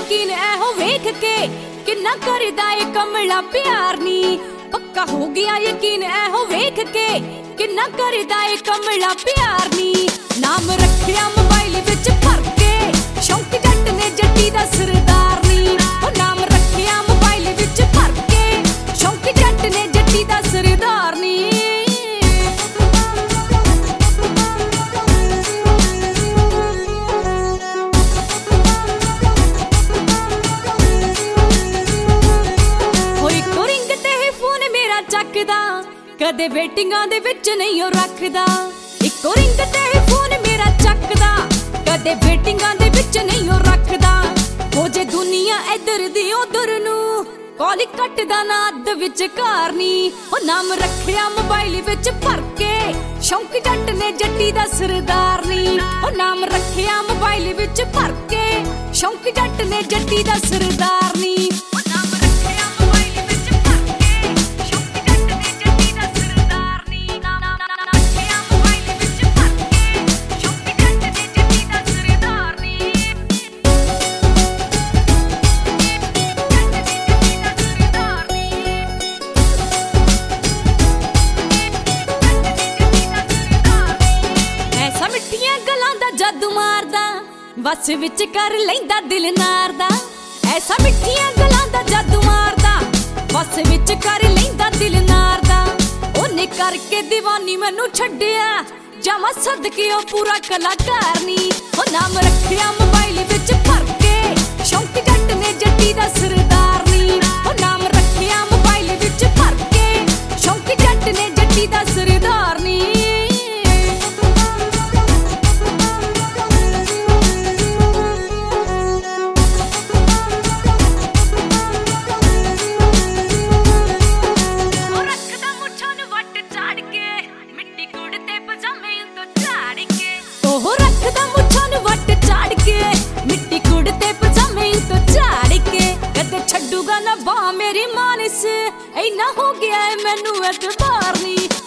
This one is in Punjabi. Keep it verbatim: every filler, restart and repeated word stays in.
यकीन एहो वेख के किन्ना करदा ए कमला प्यार नी। पक्का हो गया यकीन एहो वेख के किन्ना करदा ए कमला प्यार नी। नाम रखिया मोबाइल विच भर के शौक जट ने जट्टी दा सरदार नी। ओ नाम रखिया मोबाइल विच भर के शौक जट ने जट्टी दा सरदार नी। ਚੱਕਦਾ ਕਦੇ ਵੇਟਿੰਗਾਂ ਦੇ ਵਿੱਚ ਨਹੀਂ ਉਹ ਰੱਖਦਾ। ਇੱਕੋ ਰਿੰਗ ਤੇ ਫੋਨ ਮੇਰਾ ਚੱਕਦਾ ਕਦੇ ਵੇਟਿੰਗਾਂ ਦੇ ਵਿੱਚ ਨਹੀਂ ਉਹ ਰੱਖਦਾ। ਹੋ ਜੇ ਦੁਨੀਆ ਇੱਧਰ ਦੀ ਉਧਰ ਨੂੰ ਕਾਲ ਕੱਟਦਾ ਨਾ ਅੱਧ ਵਿੱਚ ਘਰ ਨੀ। ਉਹ ਨਾਮ ਰੱਖਿਆ ਮੋਬਾਈਲ ਵਿੱਚ ਭਰ ਕੇ ਸ਼ੌਂਕ ਜੱਟ ਨੇ ਜੱਟੀ ਦਾ ਸਰਦਾਰ ਨੀ। ਉਹ ਨਾਮ ਰੱਖਿਆ ਮੋਬਾਈਲ ਵਿੱਚ ਭਰ ਕੇ ਸ਼ੌਂਕ ਜੱਟ ਨੇ ਜੱਟੀ ਦਾ ਸਰਦਾਰ ਨੀ। ਜਾਦੂ ਮਾਰਦਾ ਵਸ ਵਿੱਚ ਕਰ ਲੈਂਦਾ ਦਿਲ ਨਾਰ ਦਾ। ਐਸਾ ਮਿੱਠੀਆਂ ਗੱਲਾਂ ਦਾ ਜਾਦੂ ਮਾਰਦਾ ਵਸ ਵਿੱਚ ਕਰ ਲੈਂਦਾ ਦਿਲ ਨਾਰ ਦਾ। ਉਹਨੇ ਕਰਕੇ ਦੀਵਾਨੀ ਮੈਨੂੰ ਛੱਡਿਆ ਜਾਵਾਂ ਸਦਕੇ ਉਹ ਪੂਰਾ ਕਲਾਕਾਰ ਨੀ। ਉਹ ਨਾਮ ਰੱਖਿਆ ਮੋਬਾਈਲ ਵਿੱਚ ਭਰ ਕੇ ਸ਼ੌਂਕ ਜੱਟ ਨੇ ਜੱਟੀ ਦਾ ਸਰਦਾਰ ਨੀ। ਉਹ ਨਾਮ ਰੱਖਿਆ ਮੋਬਾਈਲ ਵਿੱਚ ਭਰ ਕੇ ਸ਼ੌਂਕ ਜੱਟ ਨੇ ਜੱਟੀ ਦਾ ਸਰਦਾਰ ਨੀ। ਉਹ ਰੱਖਦਾ ਮੁੱਛਾਂ ਨੂੰ ਵੱਟ ਝਾੜ ਕੇ ਮਿੱਟੀ ਕੁੜ ਤੇ ਪਜਾਮੇ ਤੋਂ ਝਾੜ ਕੇ। ਕਦੇ ਛੱਡੂਗਾ ਨਾ ਬਾਹ ਮੇਰੀ ਮਾਨਸ ਇੰਨਾ ਹੋ ਗਿਆ ਏ ਮੈਨੂੰ ਐਤਬਾਰ ਨੀ।